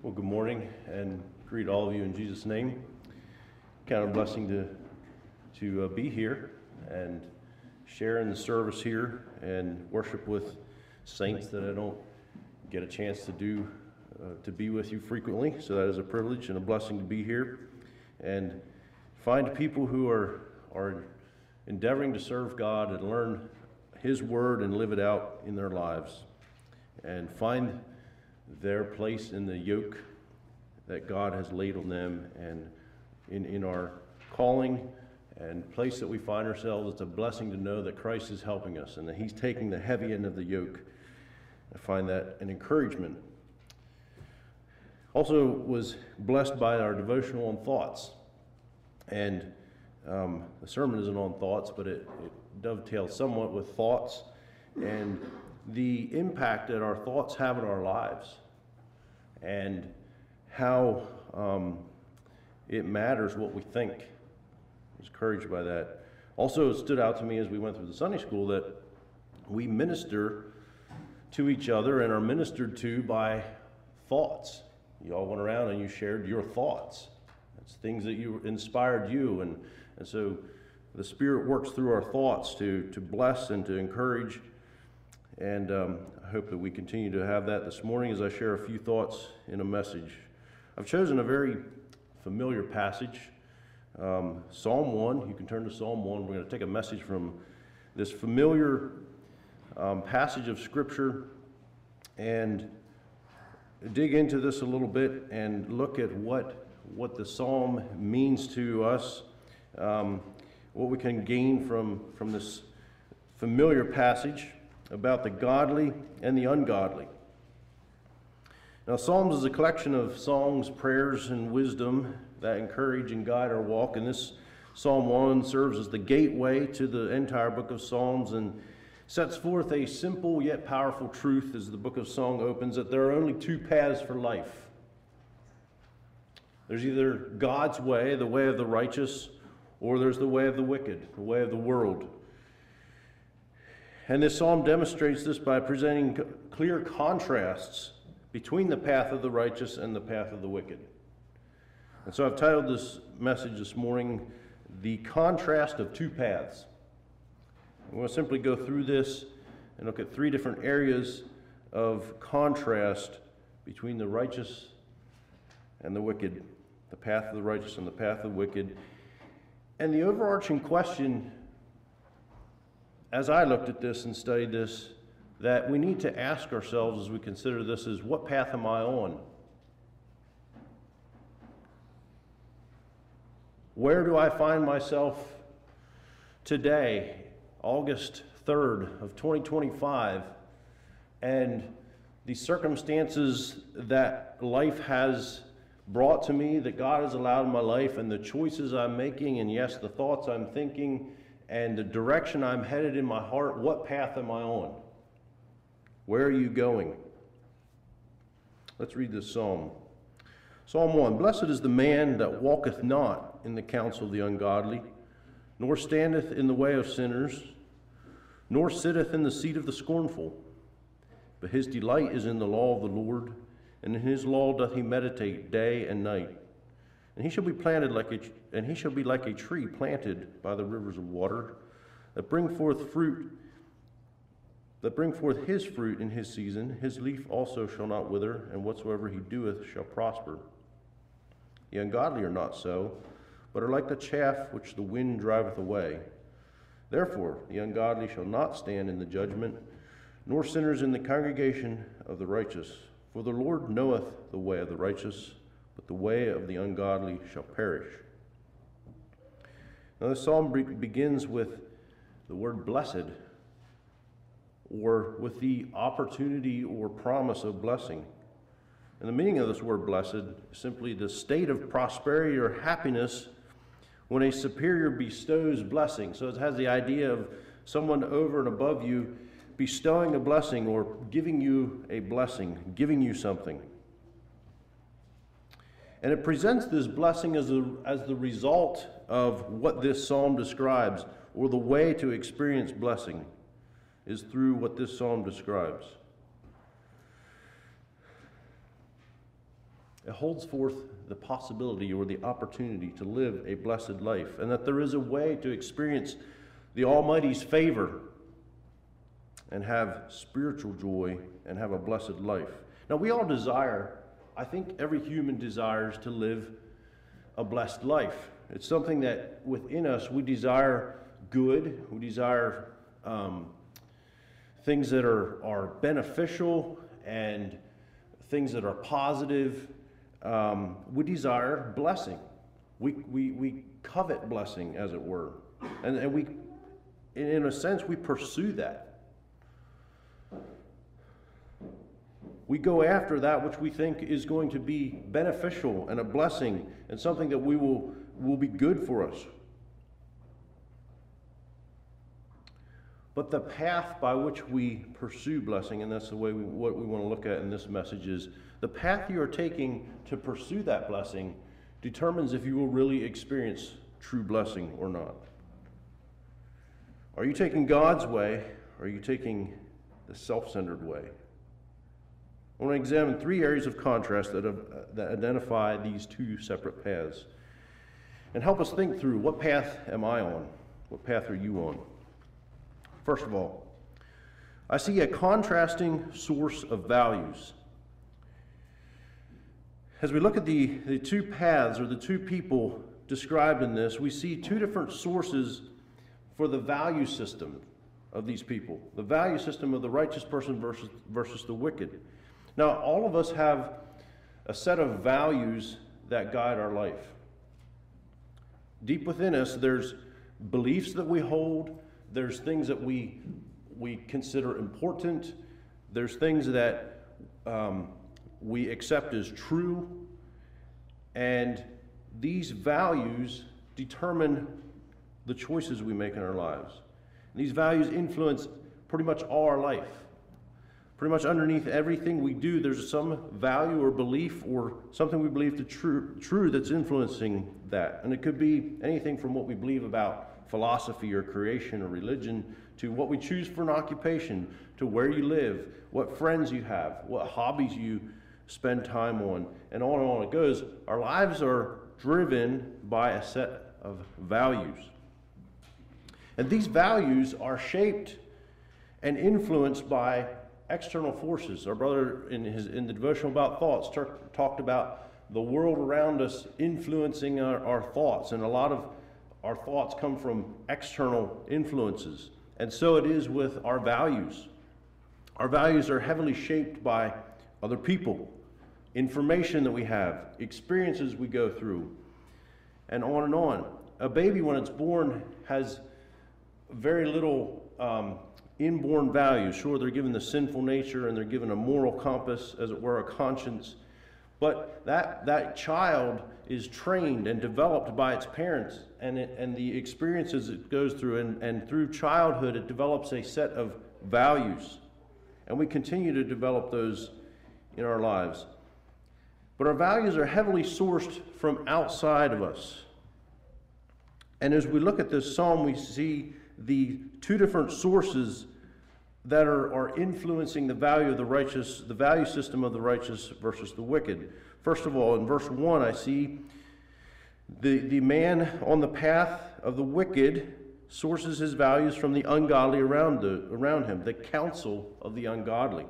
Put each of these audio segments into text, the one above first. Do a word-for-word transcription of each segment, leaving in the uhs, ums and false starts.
Well, good morning, and greet all of you in Jesus' name. Kind of a blessing to to uh, be here and share in the service here and worship with saints that I don't get a chance to do, uh, to be with you frequently. So that is a privilege and a blessing to be here and find people who are are endeavoring to serve God and learn His Word and live it out in their lives, and find their place in the yoke that God has laid on them, and in, in our calling and place that we find ourselves. It's a blessing to know that Christ is helping us and that He's taking the heavy end of the yoke. I find that an encouragement. Also was blessed by our devotional on thoughts, and um, the sermon isn't on thoughts, but it, it dovetails somewhat with thoughts and the impact that our thoughts have in our lives, and how um, it matters what we think. I was encouraged by that. Also, it stood out to me as we went through the Sunday school that we minister to each other and are ministered to by thoughts. You all went around and you shared your thoughts. It's things that you inspired you, and, and so the Spirit works through our thoughts to, to bless and to encourage. And um, I hope that we continue to have that this morning as I share a few thoughts in a message. I've chosen a very familiar passage, um, Psalm one. You can turn to Psalm one. We're going to take a message from this familiar um, passage of Scripture and dig into this a little bit and look at what, what the Psalm means to us, um, what we can gain from, from this familiar passage about the godly and the ungodly. Now, Psalms is a collection of songs, prayers, and wisdom that encourage and guide our walk, and this Psalm one serves as the gateway to the entire book of Psalms and sets forth a simple yet powerful truth as the book of Song opens, that there are only two paths for life. There's either God's way, the way of the righteous, or there's the way of the wicked, the way of the world. And this psalm demonstrates this by presenting clear contrasts between the path of the righteous and the path of the wicked. And so I've titled this message this morning, The Contrast of Two Paths. I'm going to simply go through this and look at three different areas of contrast between the righteous and the wicked, the path of the righteous and the path of the wicked. And the overarching question, as I looked at this and studied this, that we need to ask ourselves as we consider this is, what path am I on? Where do I find myself today, August third of twenty twenty-five, and the circumstances that life has brought to me, that God has allowed in my life, and the choices I'm making, and yes, the thoughts I'm thinking, and the direction I'm headed in my heart? What path am I on? Where are you going? Let's read this psalm. Psalm one, Blessed is the man that walketh not in the counsel of the ungodly, nor standeth in the way of sinners, nor sitteth in the seat of the scornful. But his delight is in the law of the Lord, and in his law doth he meditate day and night. And he shall be planted like a, and he shall be like a tree planted by the rivers of water, that bring forth fruit, that bring forth his fruit in his season. His leaf also shall not wither, and whatsoever he doeth shall prosper. The ungodly are not so, but are like the chaff which the wind driveth away. Therefore the ungodly shall not stand in the judgment, nor sinners in the congregation of the righteous. For the Lord knoweth the way of the righteous, but the way of the ungodly shall perish. Now this psalm begins with the word blessed, or with the opportunity or promise of blessing. And the meaning of this word blessed is simply the state of prosperity or happiness when a superior bestows blessing. So it has the idea of someone over and above you bestowing a blessing or giving you a blessing, giving you something. And it presents this blessing as, a, as the result of what this psalm describes, or the way to experience blessing is through what this psalm describes. it holds forth the possibility or the opportunity to live a blessed life, and that there is a way to experience the Almighty's favor and have spiritual joy and have a blessed life. Now, we all desire, I think every human desires to live a blessed life. It's something that within us we desire good, we desire um, things that are, are beneficial and things that are positive. Um, we desire blessing. We, we, we covet blessing, as it were. And, and we, in a sense, we pursue that. We go after that which we think is going to be beneficial and a blessing and something that we will, will be good for us. But the path by which we pursue blessing, and that's the way we, what we want to look at in this message, is the path you are taking to pursue that blessing determines if you will really experience true blessing or not. Are you taking God's way, or are you taking the self-centered way? I want to examine three areas of contrast that, have, that identify these two separate paths and help us think through, what path am I on? What path are you on? First of all, I see a contrasting source of values. As we look at the, the two paths or the two people described in this, we see two different sources for the value system of these people. The value system of the righteous person versus, versus the wicked. Now, all of us have a set of values that guide our life. Deep within us, there's beliefs that we hold. There's things that we, we consider important. There's things that um, we accept as true. And these values determine the choices we make in our lives. And these values influence pretty much all our life. Pretty much underneath everything we do, there's some value or belief or something we believe to true, true that's influencing that. And it could be anything from what we believe about philosophy or creation or religion to what we choose for an occupation, to where you live, what friends you have, what hobbies you spend time on, and on and on it goes. Our lives are driven by a set of values. And these values are shaped and influenced by external forces. Our brother in his in the devotional about thoughts talk, talked about the world around us influencing our, our thoughts, and a lot of our thoughts come from external influences. And so it is with our values. Our values are heavily shaped by other people, information that we have, experiences we go through, and on and on. A baby, when it's born, has very little um, inborn values. Sure, they're given the sinful nature and they're given a moral compass, as it were, a conscience. But that, that child is trained and developed by its parents, and, it, and the experiences it goes through, and, and through childhood it develops a set of values. And we continue to develop those in our lives. But our values are heavily sourced from outside of us. And as we look at this psalm, we see the two different sources that are, are influencing the value of the righteous, the value system of the righteous versus the wicked. First of all, in verse one, I see the, the man on the path of the wicked sources his values from the ungodly around, the, around him, the counsel of the ungodly.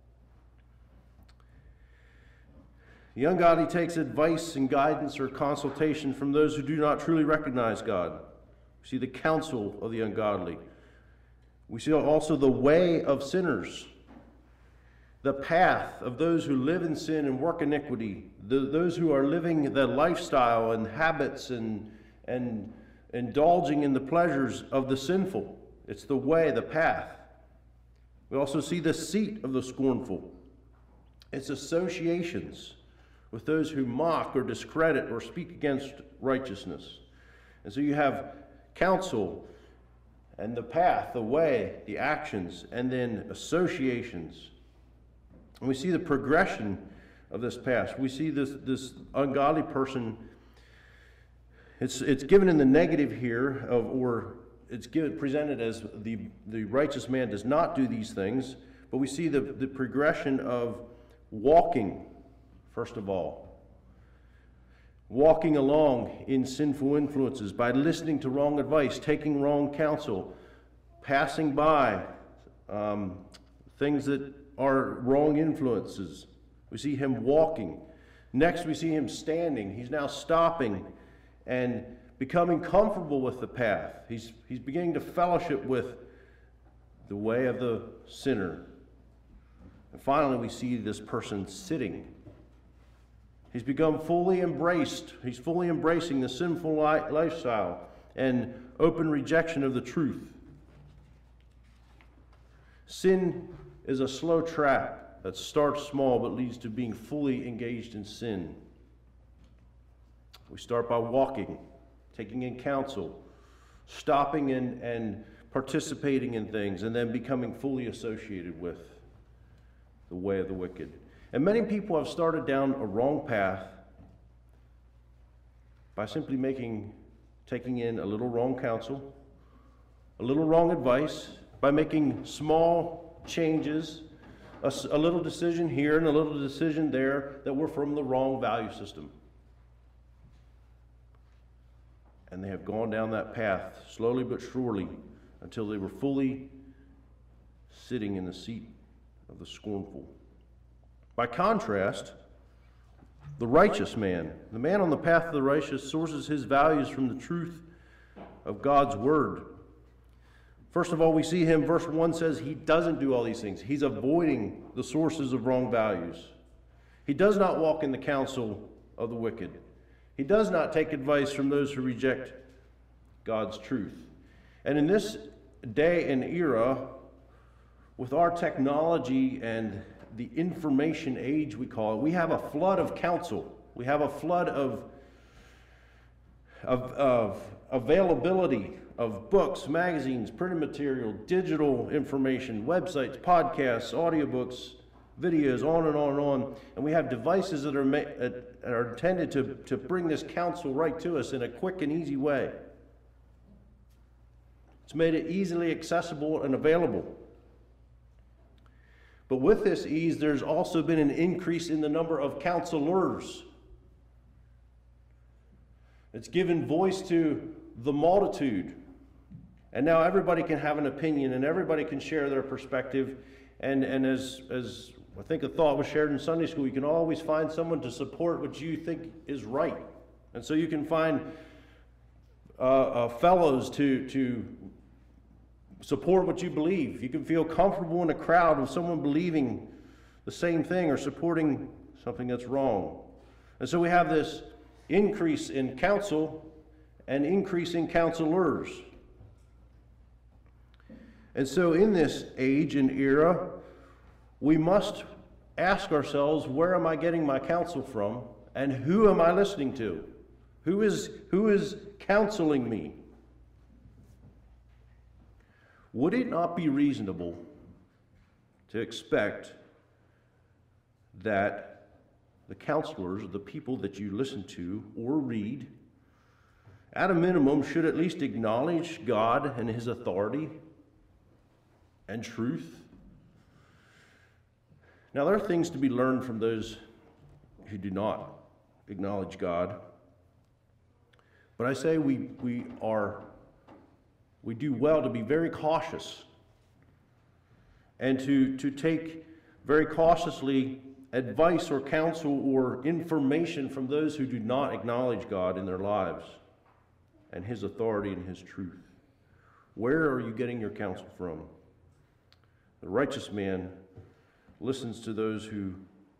The ungodly takes advice and guidance or consultation from those who do not truly recognize God. We see the counsel of the ungodly. We see also the way of sinners, the path of those who live in sin and work iniquity, the, those who are living the lifestyle and habits and, and indulging in the pleasures of the sinful. It's the way, the path. We also see the seat of the scornful. It's associations with those who mock or discredit or speak against righteousness. And so you have counsel and the path, the way, the actions, and then associations. And we see the progression of this path. We see this, this ungodly person, it's, it's given in the negative here, of, or it's given, presented as the, the righteous man does not do these things, but we see the, the progression of walking, first of all, walking along in sinful influences, by listening to wrong advice, taking wrong counsel, passing by um, things that are wrong influences. We see him walking. Next, we see him standing. He's now stopping and becoming comfortable with the path. He's, he's beginning to fellowship with the way of the sinner. And finally, we see this person sitting. He's become fully embraced. He's fully embracing the sinful li- lifestyle and open rejection of the truth. Sin is a slow trap that starts small but leads to being fully engaged in sin. We start by walking, taking in counsel, stopping and, and participating in things, and then becoming fully associated with the way of the wicked. And many people have started down a wrong path by simply making, taking in a little wrong counsel, a little wrong advice, by making small changes, a, a little decision here and a little decision there that were from the wrong value system. And they have gone down that path slowly but surely until they were fully sitting in the seat of the scornful. By contrast, the righteous man, the man on the path of the righteous, sources his values from the truth of God's word. First of all, we see him, verse one says he doesn't do all these things. He's avoiding the sources of wrong values. He does not walk in the counsel of the wicked. He does not take advice from those who reject God's truth. And in this day and era, with our technology and the information age we call it, we have a flood of counsel. We have a flood of, of, of availability of books, magazines, printed material, digital information, websites, podcasts, audiobooks, videos, on and on and on. And we have devices that are, ma- that are intended to, to bring this counsel right to us in a quick and easy way. It's made it easily accessible and available. But with this ease, there's also been an increase in the number of counselors. It's given voice to the multitude. And now everybody can have an opinion and everybody can share their perspective. And, and as, as I think a thought was shared in Sunday school, you can always find someone to support what you think is right. And so you can find uh, uh, fellows to, to support what you believe. You can feel comfortable in a crowd with someone believing the same thing or supporting something that's wrong. And so we have this increase in counsel and increase in counselors. And so in this age and era, we must ask ourselves, where am I getting my counsel from? And who am I listening to? Who is, who is counseling me? Would it not be reasonable to expect that the counselors, the people that you listen to or read, at a minimum should at least acknowledge God and his authority and truth? Now, there are things to be learned from those who do not acknowledge God. But I say we, we are we do well to be very cautious and to, to take very cautiously advice or counsel or information from those who do not acknowledge God in their lives and his authority and his truth. Where are you getting your counsel from? The righteous man listens to those who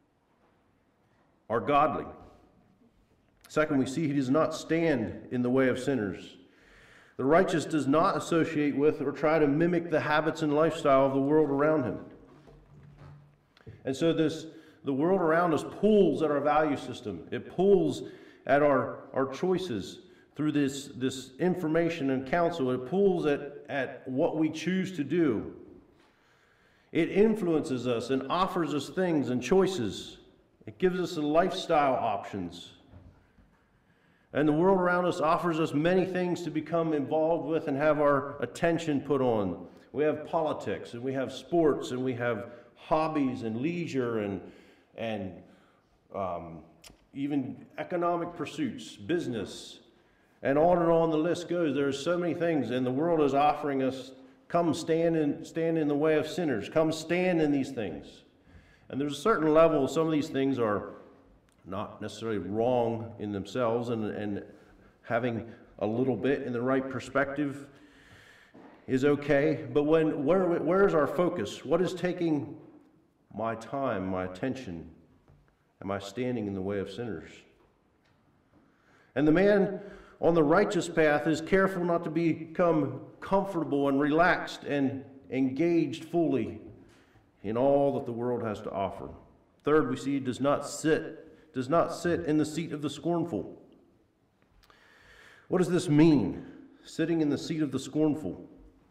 are godly. Second, we see he does not stand in the way of sinners. The righteous does not associate with or try to mimic the habits and lifestyle of the world around him. And so this, the world around us pulls at our value system. It pulls at our, our choices through this, this information and counsel. It pulls at, at what we choose to do. It influences us and offers us things and choices. It gives us lifestyle options. And the world around us offers us many things to become involved with and have our attention put on. We have politics, and we have sports, and we have hobbies and leisure and, and um, even economic pursuits, business, and on and on the list goes. There are so many things, and the world is offering us, come stand in, stand in the way of sinners. Come stand in these things. And there's a certain level, some of these things are not necessarily wrong in themselves, and, and having a little bit in the right perspective is okay. But when where where is our focus? What is taking my time, my attention? Am I standing in the way of sinners? And the man on the righteous path is careful not to become comfortable and relaxed and engaged fully in all that the world has to offer. Third, we see does not sit, does not sit in the seat of the scornful. What does this mean? Sitting in the seat of the scornful.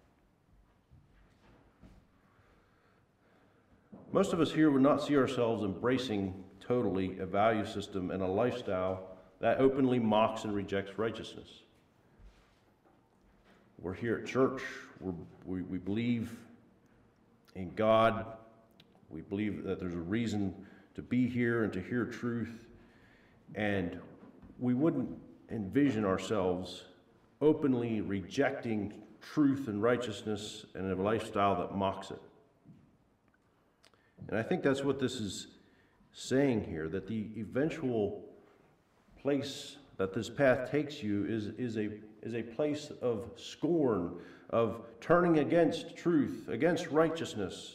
Most of us here would not see ourselves embracing totally a value system and a lifestyle that openly mocks and rejects righteousness. We're here at church. We're, we, we believe in God. We believe that there's a reason to be here and to hear truth. And we wouldn't envision ourselves openly rejecting truth and righteousness and a lifestyle that mocks it. And I think that's what this is saying here, that the eventual place that this path takes you is, is, a, is a place of scorn, of turning against truth, against righteousness.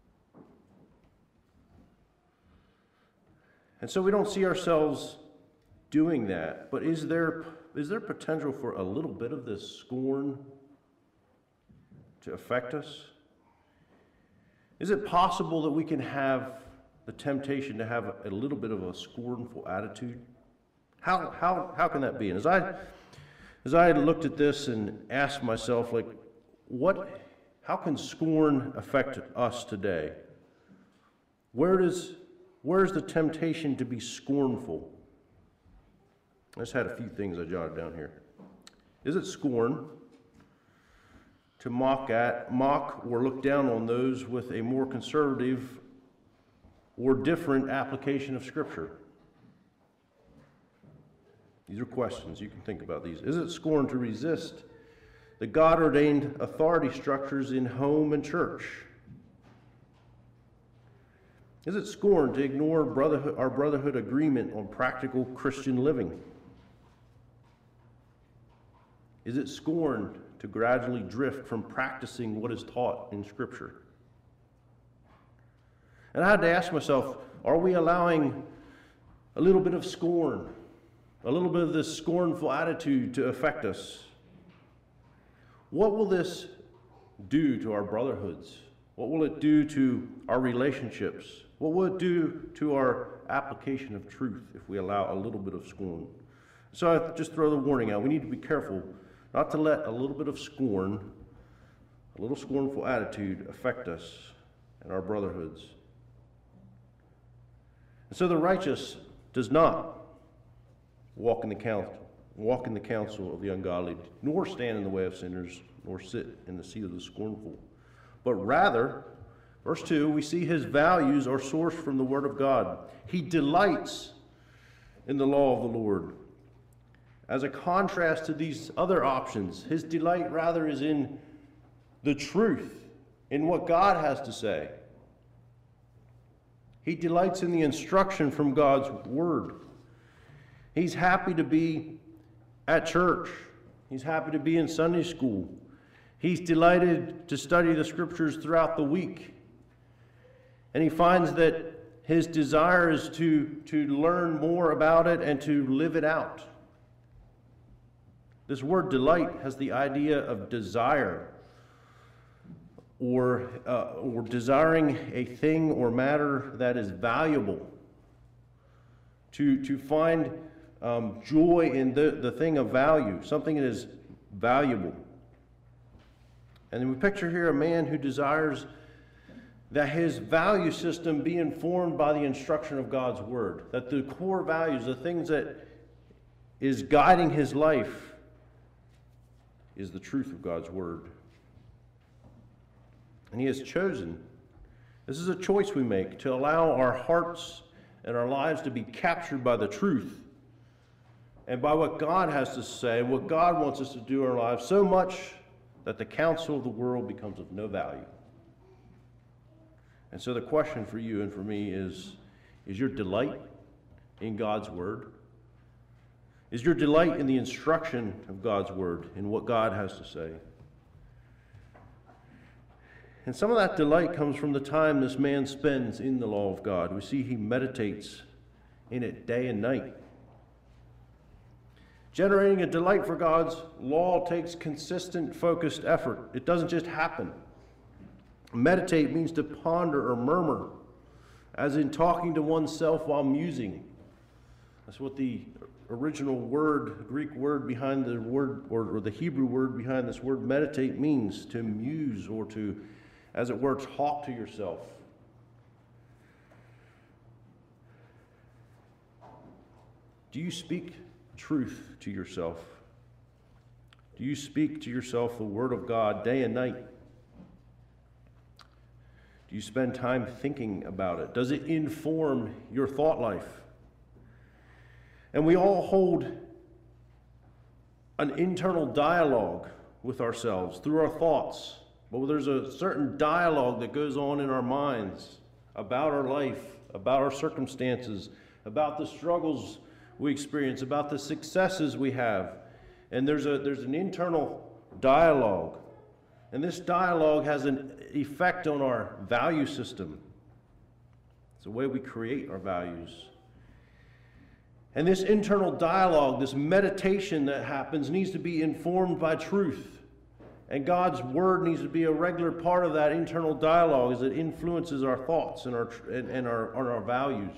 And so we don't see ourselves doing that. But is there, is there potential for a little bit of this scorn to affect us? Is it possible that we can have the temptation to have a little bit of a scornful attitude? How, how, how can that be? And as I, as I looked at this and asked myself, like, what, how can scorn affect us today? Where does, where's the temptation to be scornful? I just had a few things I jotted down here. Is it scorn to mock at, mock or look down on those with a more conservative or different application of Scripture? These are questions. You can think about these. Is it scorn to resist the God-ordained authority structures in home and church? Is it scorn to ignore brotherhood, our brotherhood agreement on practical Christian living? Is it scorn to gradually drift from practicing what is taught in Scripture? And I had to ask myself, are we allowing a little bit of scorn, a little bit of this scornful attitude to affect us? What will this do to our brotherhoods? What will it do to our relationships? What will it do to our application of truth if we allow a little bit of scorn? So I just throw the warning out. We need to be careful not to let a little bit of scorn, a little scornful attitude affect us and our brotherhoods. And so the righteous does not walk in the counsel, walk in the counsel of the ungodly, nor stand in the way of sinners, nor sit in the seat of the scornful. But rather, verse two, we see his values are sourced from the Word of God. He delights in the law of the Lord. As a contrast to these other options, his delight rather is in the truth, in what God has to say. He delights in the instruction from God's Word. He's happy to be at church. He's happy to be in Sunday school. He's delighted to study the Scriptures throughout the week. And he finds that his desire is to, to learn more about it and to live it out. This word delight has the idea of desire, or, uh, or desiring a thing or matter that is valuable. To, to find um, joy in the, the thing of value, something that is valuable. And then we picture here a man who desires that his value system be informed by the instruction of God's Word, that the core values, the things that is guiding his life, is the truth of God's Word. And he has chosen, this is a choice we make, to allow our hearts and our lives to be captured by the truth and by what God has to say, what God wants us to do in our lives, so much that the counsel of the world becomes of no value. And so the question for you and for me is, is your delight in God's word? Is your delight in the instruction of God's word, in what God has to say? And some of that delight comes from the time this man spends in the law of God. We see he meditates in it day and night. Generating a delight for God's law takes consistent, focused effort. It doesn't just happen. Meditate means to ponder or murmur, as in talking to oneself while musing. That's what the original word, Greek word behind the word, or, or the Hebrew word behind this word meditate means, to muse or to, as it were, talk to yourself. Do you speak truth to yourself? Do you speak to yourself the word of God day and night? Do you spend time thinking about it? Does it inform your thought life? And we all hold an internal dialogue with ourselves through our thoughts. But there's a certain dialogue that goes on in our minds about our life, about our circumstances, about the struggles we experience, about the successes we have. And there's a there's an internal dialogue. And this dialogue has an effect on our value system. It's the way we create our values. And this internal dialogue, this meditation that happens, needs to be informed by truth. And God's word needs to be a regular part of that internal dialogue as it influences our thoughts and our and, and our, and our values.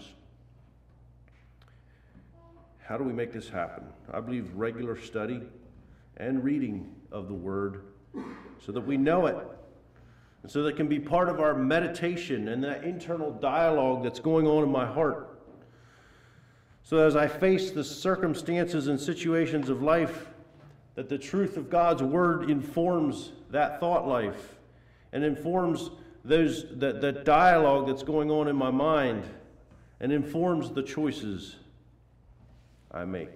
How do we make this happen? I believe regular study and reading of the word so that we know it, and so that it can be part of our meditation and that internal dialogue that's going on in my heart. So that as I face the circumstances and situations of life, that the truth of God's word informs that thought life and informs those that, that dialogue that's going on in my mind and informs the choices I make.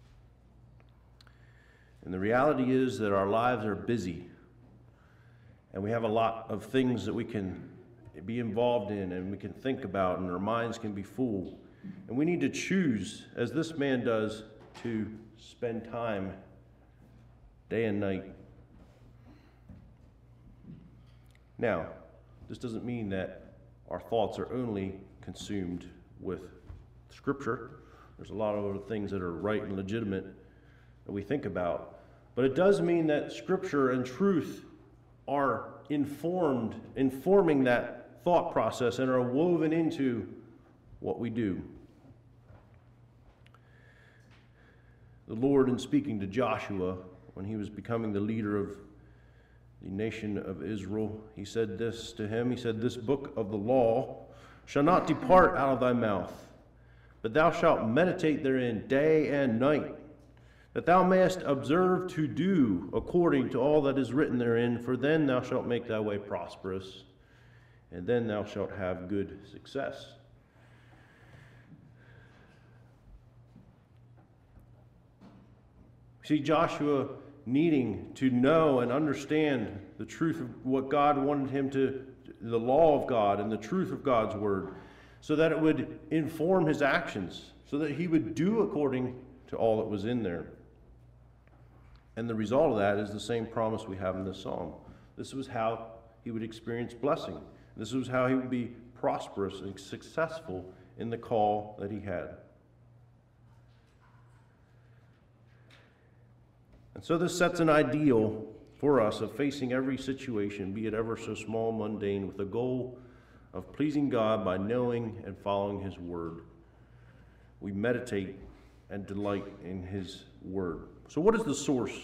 And the reality is that our lives are busy, and we have a lot of things that we can be involved in and we can think about, and our minds can be full. And we need to choose, as this man does, to spend time day and night. Now, this doesn't mean that our thoughts are only consumed with Scripture. There's a lot of other things that are right and legitimate that we think about. But it does mean that Scripture and truth are informed, informing that thought process and are woven into what we do. The Lord, in speaking to Joshua when he was becoming the leader of the nation of Israel, he said this to him. He said, "This book of the law shall not depart out of thy mouth, but thou shalt meditate therein day and night, that thou mayest observe to do according to all that is written therein, for then thou shalt make thy way prosperous, and then thou shalt have good success." See, Joshua needing to know and understand the truth of what God wanted him to, the law of God and the truth of God's word, so that it would inform his actions, so that he would do according to all that was in there. And the result of that is the same promise we have in this psalm. This was how he would experience blessing. This was how he would be prosperous and successful in the call that he had. And so this sets an ideal for us of facing every situation, be it ever so small, mundane, with the goal of pleasing God by knowing and following his word. We meditate and delight in his word. So what is the source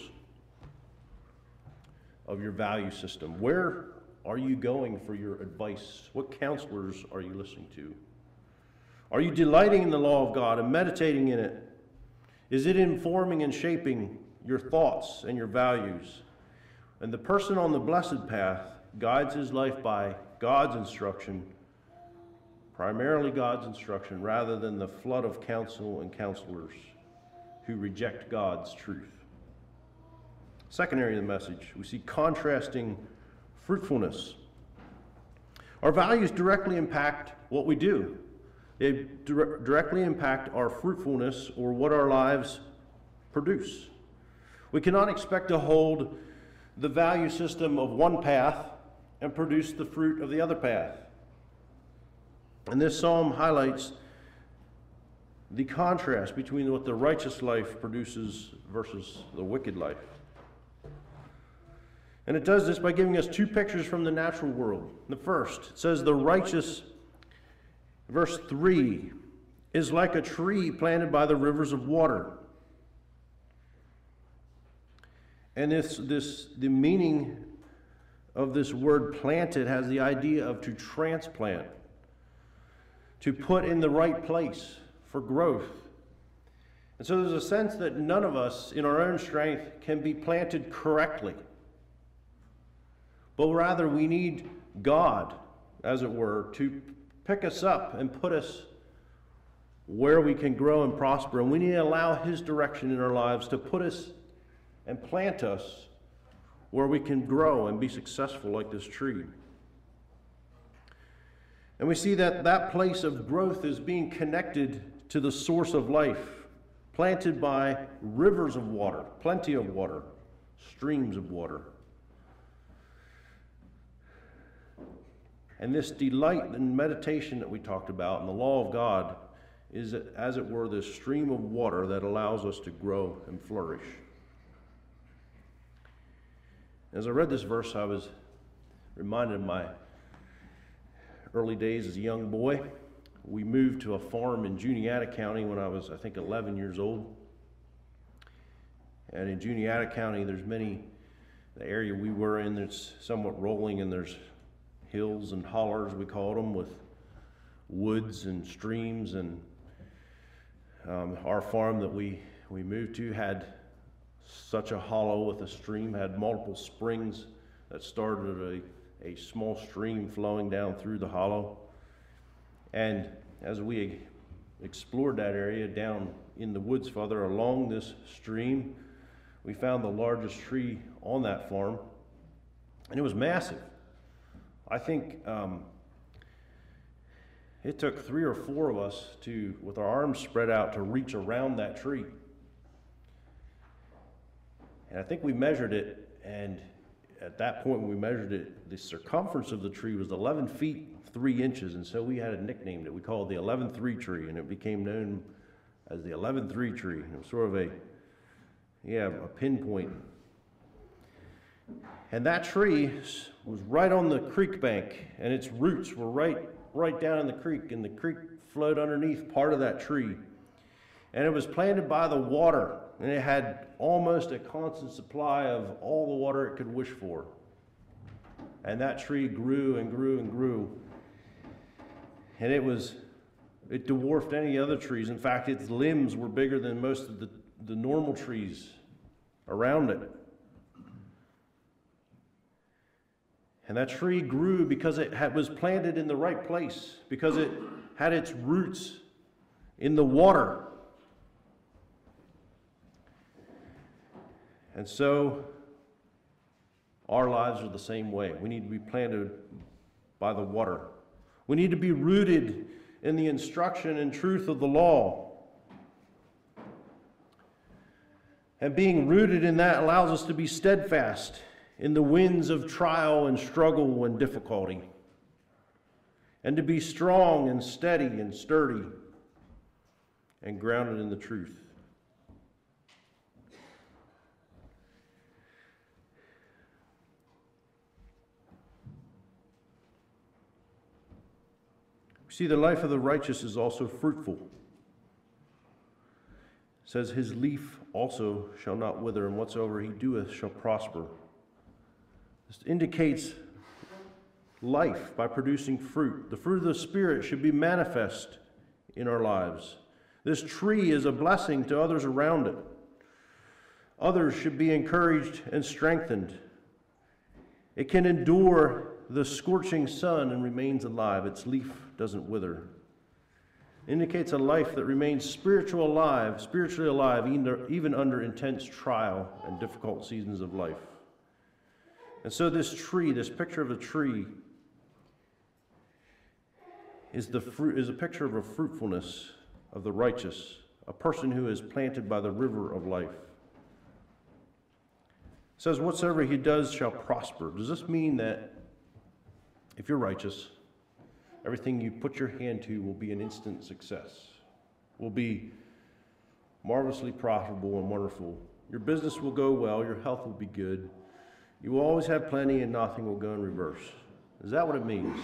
of your value system? Where are you going for your advice? What counselors are you listening to? Are you delighting in the law of God and meditating in it? Is it informing and shaping your thoughts and your values? And the person on the blessed path guides his life by God's instruction primarily God's instruction, rather than the flood of counsel and counselors who reject God's truth. Second area of the message, we see contrasting fruitfulness. Our values directly impact what we do. They dire- directly impact our fruitfulness or what our lives produce. We cannot expect to hold the value system of one path and produce the fruit of the other path. And this psalm highlights the contrast between what the righteous life produces versus the wicked life. And it does this by giving us two pictures from the natural world. The first, it says, the righteous, verse three, is like a tree planted by the rivers of water. And this, this, the meaning of this word planted has the idea of to transplant, to put in the right place for growth. And so there's a sense that none of us in our own strength can be planted correctly, but rather we need God, as it were, to pick us up and put us where we can grow and prosper. And we need to allow His direction in our lives to put us and plant us where we can grow and be successful like this tree. And we see that that place of growth is being connected to the source of life, planted by rivers of water, plenty of water, streams of water. And this delight and meditation that we talked about in the law of God is, as it were, this stream of water that allows us to grow and flourish. As I read this verse, I was reminded of my early days as a young boy. We moved to a farm in Juniata County when I was, I think, eleven years old. And in Juniata County, there's many, the area we were in, it's somewhat rolling, and there's hills and hollers, we called them, with woods and streams. And um, our farm that we, we moved to had such a hollow with a stream, had multiple springs that started a, a small stream flowing down through the hollow. And as we explored that area down in the woods further along this stream, we found the largest tree on that farm, and it was massive. I think um, it took three or four of us to, with our arms spread out, to reach around that tree. And I think we measured it, and at that point when we measured it, the circumference of the tree was eleven feet, three inches, and so we had a nickname that we called the eleven three tree, and it became known as the eleven three tree. It was sort of a, yeah, a pinpoint. And that tree was right on the creek bank, and its roots were right, right down in the creek, and the creek flowed underneath part of that tree. And it was planted by the water, and it had almost a constant supply of all the water it could wish for. And that tree grew and grew and grew. And it was, it dwarfed any other trees. In fact, its limbs were bigger than most of the, the normal trees around it. And that tree grew because it had, was planted in the right place, because it had its roots in the water. And so our lives are the same way. We need to be planted by the water. We need to be rooted in the instruction and truth of the law. And being rooted in that allows us to be steadfast in the winds of trial and struggle and difficulty, and to be strong and steady and sturdy and grounded in the truth. See, the life of the righteous is also fruitful. It says, his leaf also shall not wither, and whatsoever he doeth shall prosper. This indicates life by producing fruit. The fruit of the Spirit should be manifest in our lives. This tree is a blessing to others around it. Others should be encouraged and strengthened. It can endure the scorching sun and remains alive. Its leaf doesn't wither. It indicates a life that remains spiritual alive, spiritually alive, even under intense trial and difficult seasons of life. And so this tree, this picture of a tree, is the fruit is a picture of a fruitfulness of the righteous, a person who is planted by the river of life. It says, whatsoever he does shall prosper. Does this mean that if you're righteous, everything you put your hand to will be an instant success, will be marvelously profitable and wonderful? Your business will go well, your health will be good, you will always have plenty and nothing will go in reverse. Is that what it means?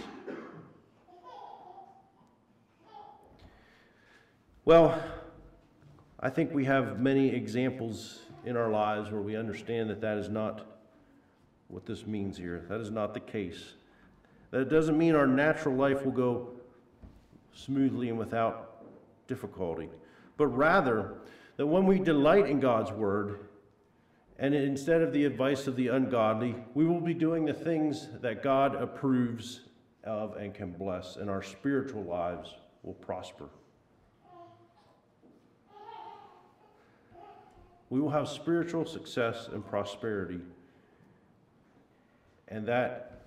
Well, I think we have many examples in our lives where we understand that that is not what this means here. That is not the case. That it doesn't mean our natural life will go smoothly and without difficulty, but rather that when we delight in God's word, and instead of the advice of the ungodly, we will be doing the things that God approves of and can bless, and our spiritual lives will prosper. We will have spiritual success and prosperity, and that,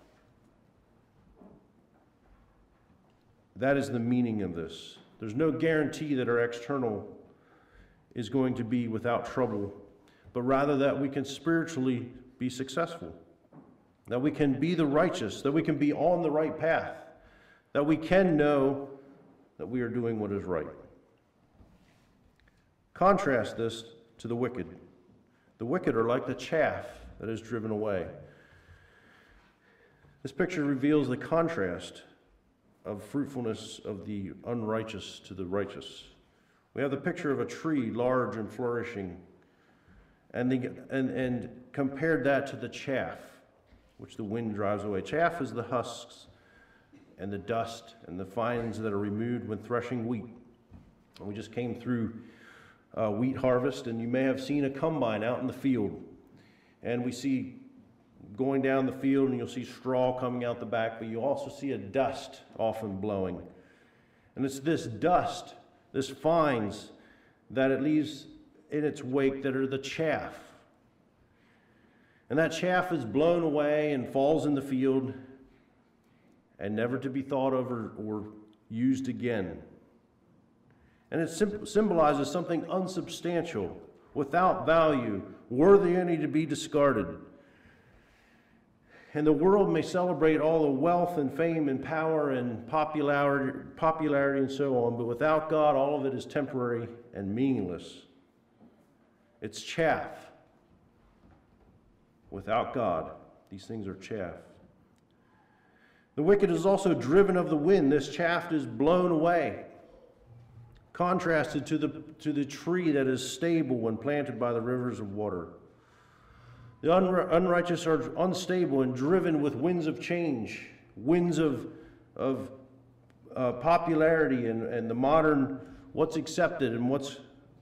that is the meaning of this. There's no guarantee that our external is going to be without trouble, but rather that we can spiritually be successful, that we can be the righteous, that we can be on the right path, that we can know that we are doing what is right. Contrast this to the wicked. The wicked are like the chaff that is driven away. This picture reveals the contrast of fruitfulness of the unrighteous to the righteous. We have the picture of a tree, large and flourishing, and, the, and, and compared that to the chaff, which the wind drives away. Chaff is the husks and the dust and the fines that are removed when threshing wheat. And we just came through uh, wheat harvest, and you may have seen a combine out in the field. And we see going down the field, and you'll see straw coming out the back, but you also see a dust often blowing. And it's this dust, this fines, that it leaves in its wake that are the chaff. And that chaff is blown away and falls in the field and never to be thought of or, or used again. And it sim- symbolizes something unsubstantial, without value, worthy only to be discarded. And the world may celebrate all the wealth and fame and power and popularity, popularity and so on, but without God, all of it is temporary and meaningless. It's chaff. Without God, these things are chaff. The wicked is also driven of the wind. This chaff is blown away, contrasted to the, to the tree that is stable when planted by the rivers of water. The unri- unrighteous are unstable and driven with winds of change, winds of, of uh, popularity and, and the modern, what's accepted and what's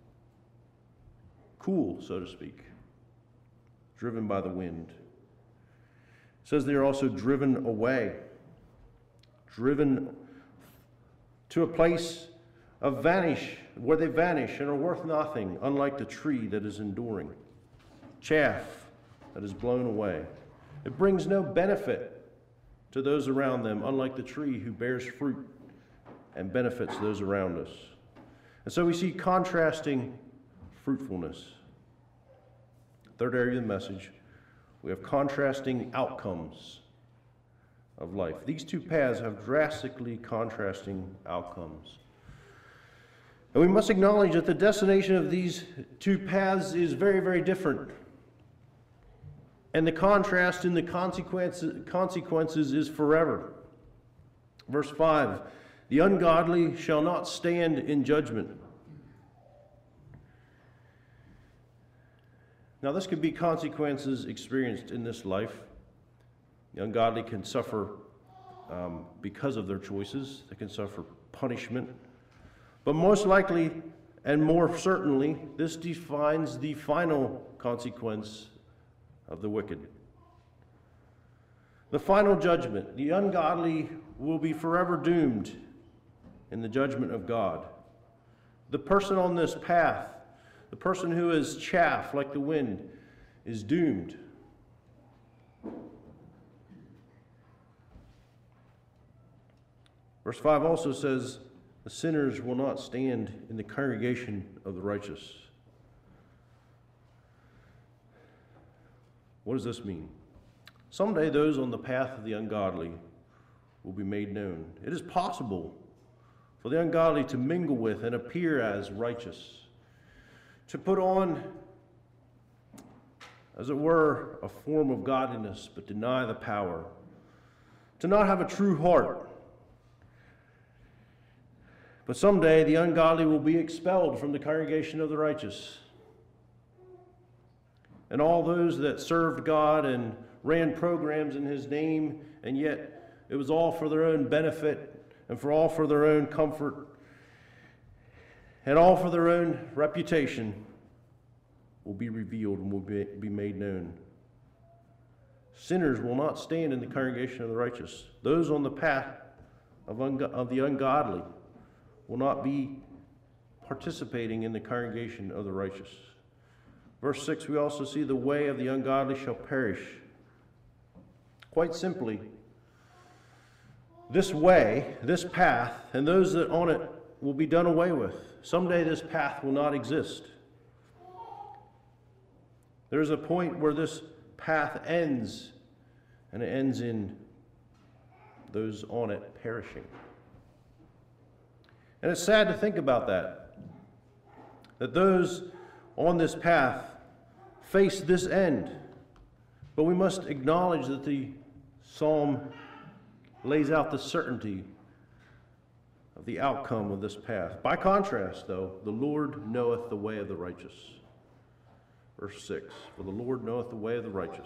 cool, so to speak, driven by the wind. It says they are also driven away, driven to a place of vanish, where they vanish and are worth nothing, unlike the tree that is enduring. Chaff that is blown away. It brings no benefit to those around them, unlike the tree who bears fruit and benefits those around us. And so we see contrasting fruitfulness. Third area of the message, we have contrasting outcomes of life. These two paths have drastically contrasting outcomes. And we must acknowledge that the destination of these two paths is very, very different. And the contrast in the consequences, consequences is forever. Verse five, the ungodly shall not stand in judgment. Now, this could be consequences experienced in this life. The ungodly can suffer um, because of their choices. They can suffer punishment. But most likely, and more certainly, this defines the final consequence of the wicked. The final judgment. The ungodly will be forever doomed in the judgment of God. The person on this path, the person who is chaff like the wind, is doomed. Verse five also says, the sinners will not stand in the congregation of the righteous. What does this mean? Someday those on the path of the ungodly will be made known. It is possible for the ungodly to mingle with and appear as righteous, to put on, as it were, a form of godliness, but deny the power, to not have a true heart. But someday the ungodly will be expelled from the congregation of the righteous. And all those that served God and ran programs in his name, and yet it was all for their own benefit and for all for their own comfort and all for their own reputation, will be revealed and will be, be made known. Sinners will not stand in the congregation of the righteous. Those on the path of, ungo- of the ungodly will not be participating in the congregation of the righteous. Verse six, we also see the way of the ungodly shall perish. Quite simply, this way, this path, and those that on it will be done away with. Someday this path will not exist. There's a point where this path ends, and it ends in those on it perishing. And it's sad to think about that, that those on this path face this end. But we must acknowledge that the psalm lays out the certainty of the outcome of this path. By contrast, though, the Lord knoweth the way of the righteous. Verse six, for the Lord knoweth the way of the righteous.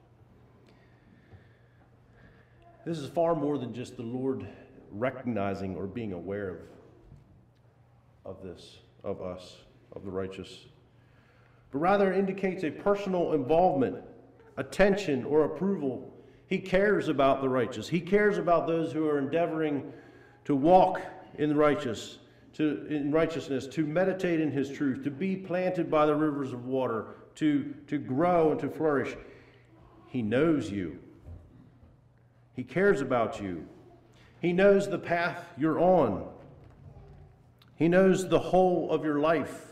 This is far more than just the Lord recognizing or being aware of, of this, of us, of the righteous, but rather indicates a personal involvement, attention, or approval. He cares about the righteous. He cares about those who are endeavoring to walk in righteous, to in righteousness, to meditate in his truth, to be planted by the rivers of water, to, to grow and to flourish. He knows you. He cares about you. He knows the path you're on. He knows the whole of your life.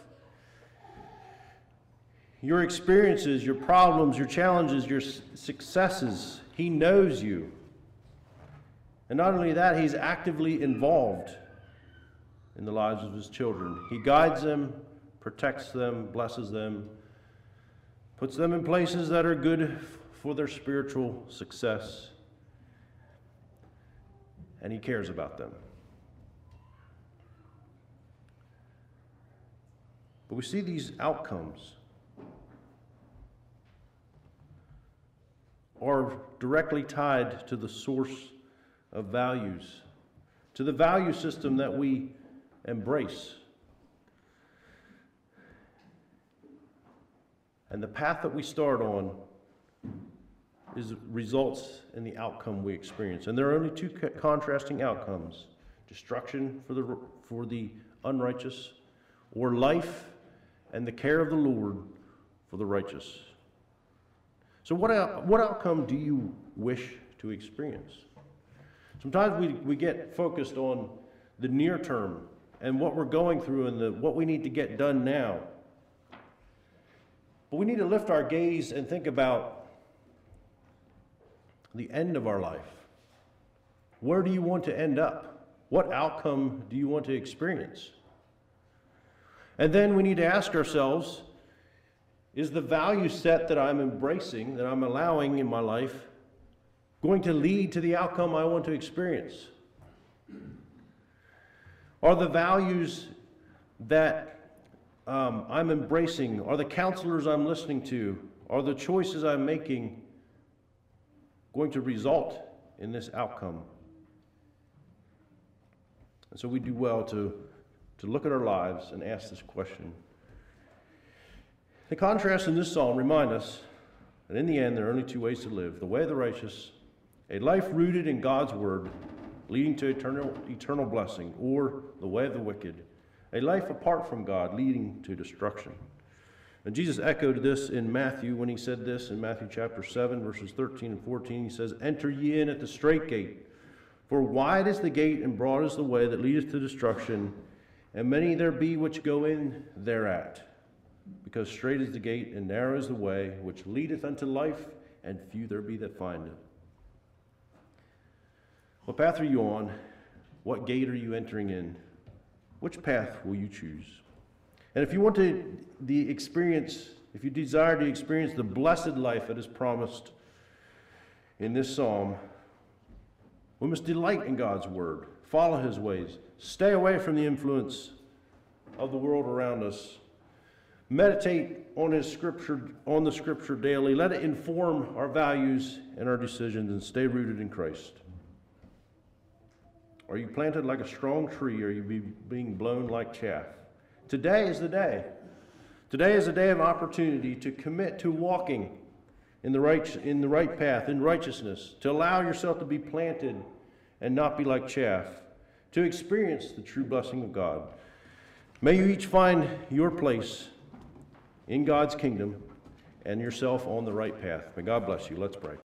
Your experiences, your problems, your challenges, your successes. He knows you. And not only that, he's actively involved in the lives of his children. He guides them, protects them, blesses them, puts them in places that are good for their spiritual success. And he cares about them. But we see these outcomes are directly tied to the source of values, to the value system that we embrace. And the path that we start on is results in the outcome we experience. And there are only two contrasting outcomes: destruction for the for the unrighteous, or life and the care of the Lord for the righteous. So what, out, what outcome do you wish to experience? Sometimes we, we get focused on the near term and what we're going through and the, what we need to get done now. But we need to lift our gaze and think about the end of our life. Where do you want to end up? What outcome do you want to experience? And then we need to ask ourselves, is the value set that I'm embracing, that I'm allowing in my life, going to lead to the outcome I want to experience? Are the values that um, I'm embracing, are the counselors I'm listening to, are the choices I'm making going to result in this outcome? And so we do well to, to look at our lives and ask this question. The contrast in this psalm remind us that in the end there are only two ways to live: the way of the righteous A life rooted in God's word, leading to eternal, eternal blessing, or the way of the wicked. A life apart from God, leading to destruction. And Jesus echoed this in Matthew when he said this in Matthew chapter seven, verses thirteen and fourteen. He says, "Enter ye in at the strait gate, for wide is the gate and broad is the way that leadeth to destruction, and many there be which go in thereat. Because strait is the gate and narrow is the way which leadeth unto life, and few there be that find it." What path are you on? What gate are you entering in? Which path will you choose? And if you want to the experience, if you desire to experience the blessed life that is promised in this psalm, we must delight in God's word, follow his ways, stay away from the influence of the world around us, meditate on his scripture, on the scripture daily, let it inform our values and our decisions, and stay rooted in Christ. Are you planted like a strong tree, or are you be being blown like chaff? Today is the day. Today is a day of opportunity to commit to walking in the right, in the right path, in righteousness, to allow yourself to be planted and not be like chaff, to experience the true blessing of God. May you each find your place in God's kingdom and yourself on the right path. May God bless you. Let's pray.